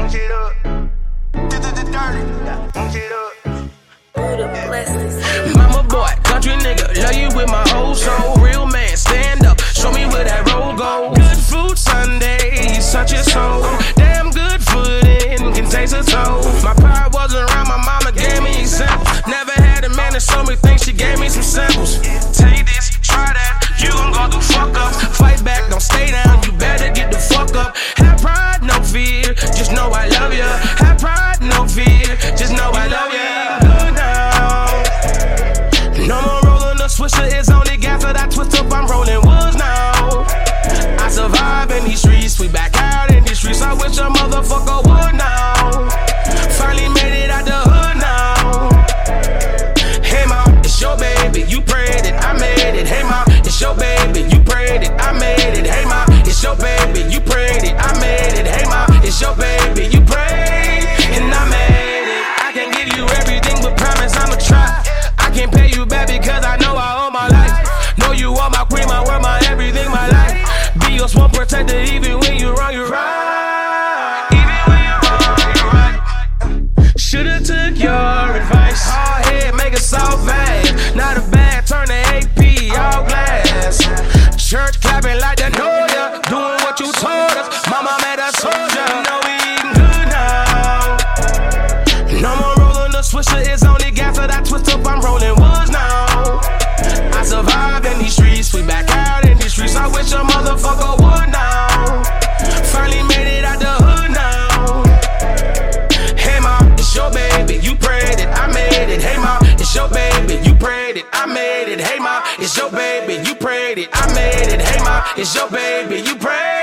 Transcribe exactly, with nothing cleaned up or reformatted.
Boom shit up. Dirty. Boom shit up. Mama boy, country nigga, love you with my whole soul. Real man, stand up, show me where that roll go. Good food Sunday, you such a soul. Damn good footing, can taste a toe. My pride wasn't around, my mama gave me examples. Never had a man that showed me things, she gave me some samples. Take this, try that, you gon' go through fuck ups. Fight back, don't stay down, you better get the fuck up. Have pride, no fear, just know I love ya. Have pride, no fear, just know I love ya. No more rolling the swisher, it's only gas that I twist up, I'm rolling woods now. I survive in these streets, we back out in these streets, I wish a motherfucker would now. Finally made it out the hood now. Hey ma, it's your baby, you prayed it, I made it. Hey ma, it's your baby, you prayed it, I made it. Hey ma, it's your baby, you prayed it, I made it. Hey ma, it's your baby, you prayed, and I made it. I can give you everything, but promise I'ma try. I can't pay you back because I know I owe my life. Know you are my queen, my world, my everything, my life. Be your small protector even when you're wrong, you're right. Even when you're wrong, you're right. Should've took your advice. Hard head, make a soft bag. Not a bad, turn to A P, all glass. Church clapping like they know ya. Doing what you told us. Mama made us soldier. Know we eating good now. No more rolling the swisher, it's only gas that I twist up, I'm rolling woods now. I survive in these streets, we back out in these streets, I wish a motherfucker would now. Finally made it out the hood now. Hey ma, it's your baby, you prayed it, I made it. Hey ma, it's your baby, you prayed it, I made it. Hey ma, it's your baby, you prayed it, I made it. Hey ma, it's your baby, you prayed it.